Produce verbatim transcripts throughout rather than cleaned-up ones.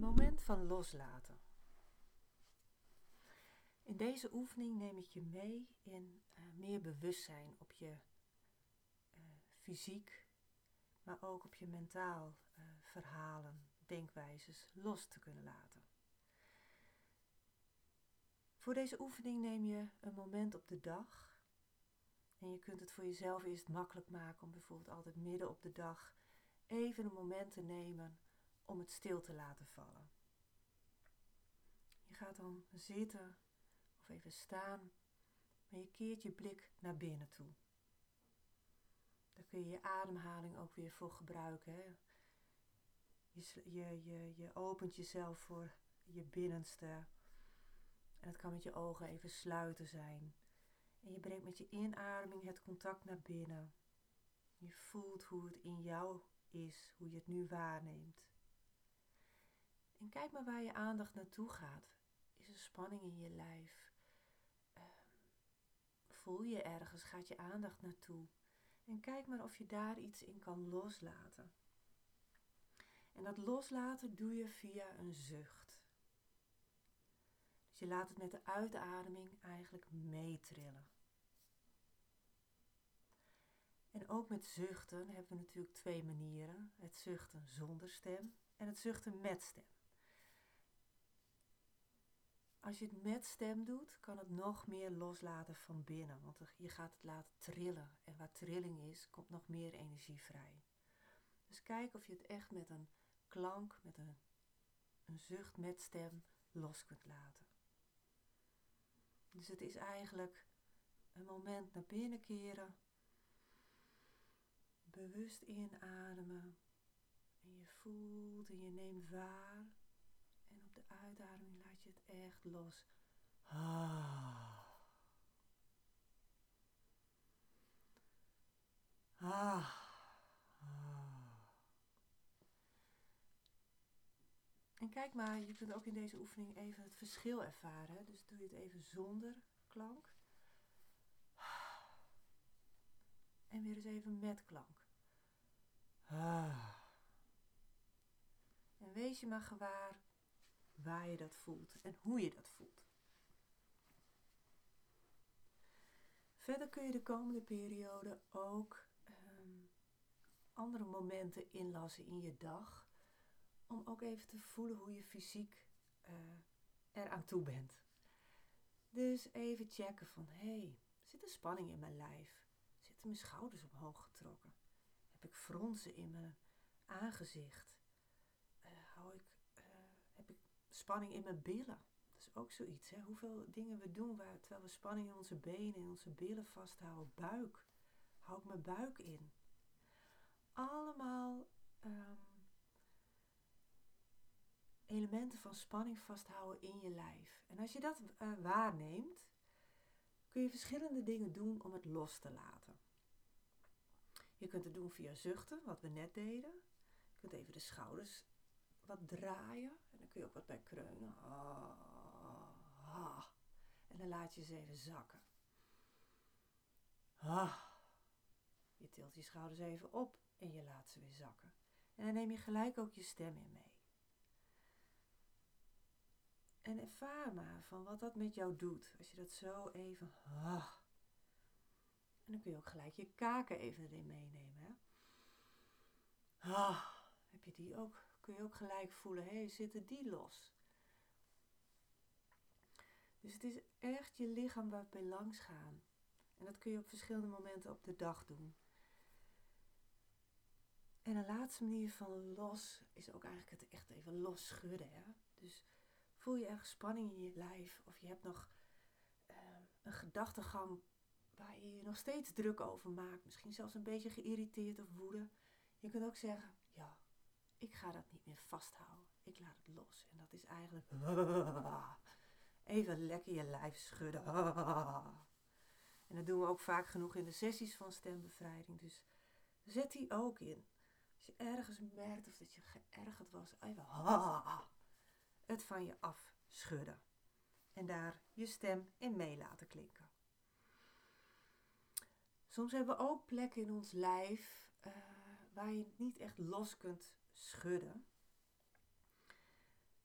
Moment van loslaten. In deze oefening neem ik je mee in uh, meer bewustzijn op je uh, fysiek, maar ook op je mentaal uh, verhalen, denkwijzes los te kunnen laten. Voor deze oefening neem je een moment op de dag en je kunt het voor jezelf eerst makkelijk maken om bijvoorbeeld altijd midden op de dag even een moment te nemen om het stil te laten vallen. Je gaat dan zitten of even staan, maar je keert je blik naar binnen toe. Daar kun je je ademhaling ook weer voor gebruiken. Hè? Je, je, je, je opent jezelf voor je binnenste. En het kan met je ogen even sluiten zijn. En je brengt met je inademing het contact naar binnen. Je voelt hoe het in jou is, hoe je het nu waarneemt. En kijk maar waar je aandacht naartoe gaat. Is er spanning in je lijf? Uh, voel je ergens? Gaat je aandacht naartoe? En kijk maar of je daar iets in kan loslaten. En dat loslaten doe je via een zucht. Dus je laat het met de uitademing eigenlijk meetrillen. En ook met zuchten hebben we natuurlijk twee manieren. Het zuchten zonder stem en het zuchten met stem. Als je het met stem doet, kan het nog meer loslaten van binnen. Want je gaat het laten trillen. En waar trilling is, komt nog meer energie vrij. Dus kijk of je het echt met een klank, met een, een zucht met stem los kunt laten. Dus het is eigenlijk een moment naar binnen keren. Bewust inademen. En je voelt en je neemt waar. En op de uitademing laat je het echt los. Ah. Ah. Ah. En kijk maar, je kunt ook in deze oefening even het verschil ervaren. Hè? Dus doe je het even zonder klank. En weer eens even met klank. Ah. En wees je maar gewaar waar je dat voelt en hoe je dat voelt. Verder kun je de komende periode ook um, andere momenten inlassen in je dag. Om ook even te voelen hoe je fysiek uh, eraan toe bent. Dus even checken van, hé, hey, zit er spanning in mijn lijf? Zitten mijn schouders omhoog getrokken? Heb ik fronsen in mijn aangezicht? Uh, hou ik, uh, heb ik spanning in mijn billen? Dat is ook zoiets, hè? Hoeveel dingen we doen waar, terwijl we spanning in onze benen, in onze billen vasthouden. Buik. Hou ik mijn buik in? Allemaal um, elementen van spanning vasthouden in je lijf. En als je dat uh, waarneemt, kun je verschillende dingen doen om het los te laten. Je kunt het doen via zuchten, wat we net deden. Je kunt even de schouders wat draaien. En dan kun je ook wat bij kreunen. Ah, ah. En dan laat je ze even zakken. Ah. Je tilt je schouders even op en je laat ze weer zakken. En dan neem je gelijk ook je stem in mee. En ervaar maar van wat dat met jou doet. Als je dat zo even... Ah. En dan kun je ook gelijk je kaken even erin meenemen. Hè? Ah. Heb je die ook? Kun je ook gelijk voelen. Hé, hey, zitten die los? Dus het is echt je lichaam waar we langs gaan. En dat kun je op verschillende momenten op de dag doen. En een laatste manier van los is ook eigenlijk het echt even los schudden. Hè? Dus voel je ergens spanning in je lijf of je hebt nog uh, een gedachtegang waar je je nog steeds druk over maakt. Misschien zelfs een beetje geïrriteerd of woede. Je kunt ook zeggen, ja, ik ga dat niet meer vasthouden. Ik laat het los. En dat is eigenlijk even lekker je lijf schudden. En dat doen we ook vaak genoeg in de sessies van stembevrijding. Dus zet die ook in. Als je ergens merkt of dat je geërgerd was, even het van je afschudden. En daar je stem in mee laten klinken. Soms hebben we ook plekken in ons lijf uh, waar je het niet echt los kunt schudden.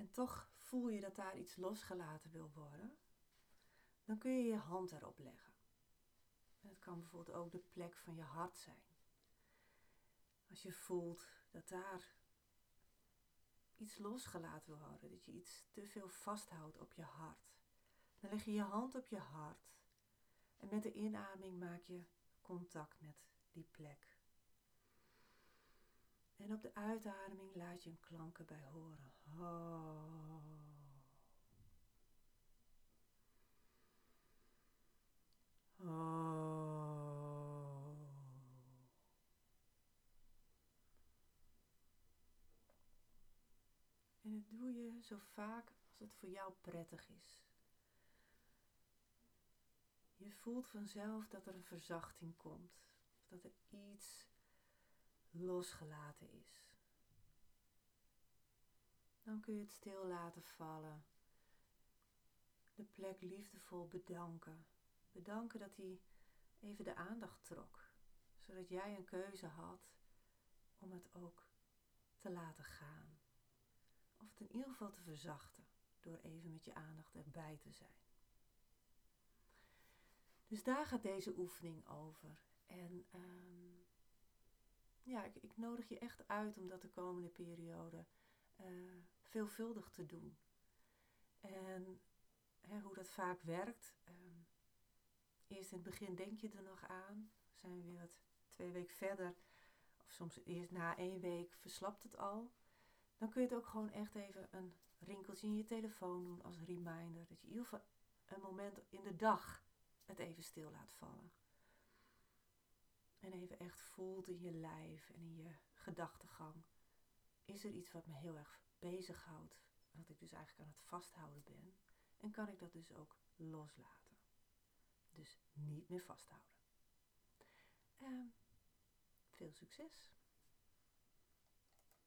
en toch voel je dat daar iets losgelaten wil worden, dan kun je je hand erop leggen. En het kan bijvoorbeeld ook de plek van je hart zijn. Als je voelt dat daar iets losgelaten wil worden, dat je iets te veel vasthoudt op je hart, dan leg je je hand op je hart en met de inademing maak je contact met die plek. En op de uitademing laat je een klank erbij horen. Oh. Oh. En dat doe je zo vaak als het voor jou prettig is. Je voelt vanzelf dat er een verzachting komt. Of dat er iets losgelaten is. Dan kun je het stil laten vallen. De plek liefdevol bedanken. Bedanken dat hij even de aandacht trok. Zodat jij een keuze had om het ook te laten gaan. Of het in ieder geval te verzachten. Door even met je aandacht erbij te zijn. Dus daar gaat deze oefening over. En um, ja, ik, ik nodig je echt uit om dat de komende periode uh, veelvuldig te doen. En hè, hoe dat vaak werkt. Um, eerst in het begin denk je er nog aan. Zijn we weer wat twee weken verder. Of soms eerst na één week verslapt het al. Dan kun je het ook gewoon echt even een rinkeltje in je telefoon doen als reminder. Dat je in ieder geval een moment in de dag het even stil laat vallen. En even echt voelt in je lijf en in je gedachtegang. Is er iets wat me heel erg bezighoudt? Wat ik dus eigenlijk aan het vasthouden ben. En kan ik dat dus ook loslaten? Dus niet meer vasthouden. Uh, veel succes!